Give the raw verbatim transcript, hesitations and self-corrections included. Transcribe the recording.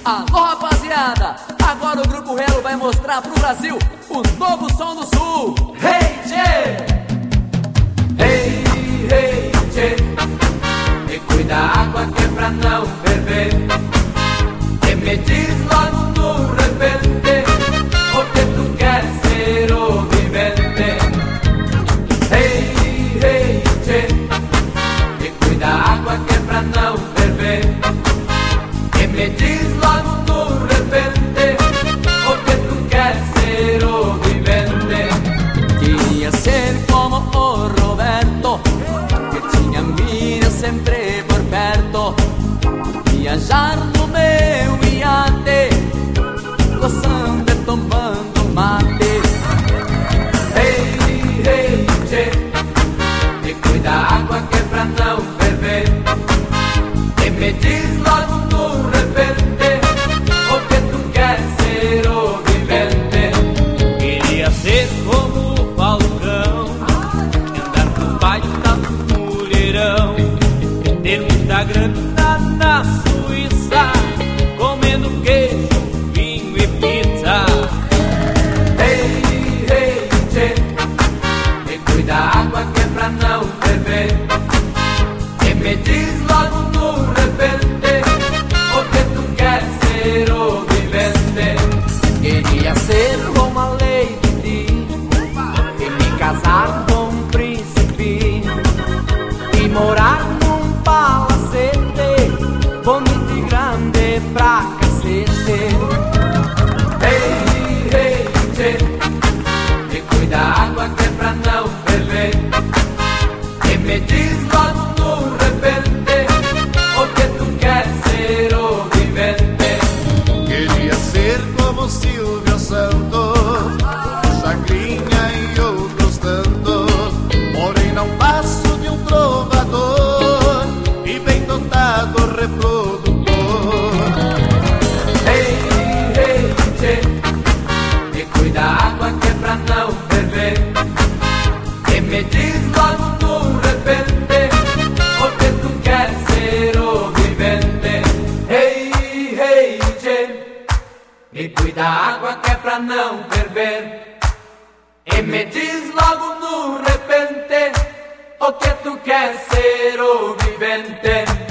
Alô, rapaziada, agora o Grupo Relo vai mostrar pro Brasil o novo som do Sul. Hey, tchê! Hey, hey, tchê! E cuida a água que é pra não ferver. E me diz logo no repente o que tu quer ser o vivente. Hey, hey, tchê! E cuida a água que é pra não ferver. E me diz logo no repente o que tu quer ser o vivente. Queria ser como o Roberto, que tinha Miriam sempre por perto. Viajar no meu iate, gozando e tomando mate. Hey, hey, tchê! E cuida a água que é pra não ferver. E me diz logo no repente o que tu quer ser o vivente. Queria ser como o Falcão, andar por baita do mulherão, ter muita grana na Suíça, comendo queijo, vinho e pizza. Hey, hey, tchê! E cuida a água que é pra não ferver. E me diz logo no repente o que tu quer ser o vivente. Queria ser como a Lady Di e me casar com um príncipe e morar num palacete bonito e grande pra cacete. Hey, hey, tchê! E cuida a água que é pra não ferver. E me diz logo no repente o que tu quer ser o vivente. Queria ser como Silvio Santos, Chacrinha e outros tantos, porém não passo de um trovador e bem dotado reprodutor. Hey, hey, tchê! E cuida a água que é pra não ferver. E me diz logo no repente o que tu quer ser o vivente. Hey, hey, tchê! E cuida a água que é pra não ferver. E me diz logo no repente o que tu quer ser o vivente.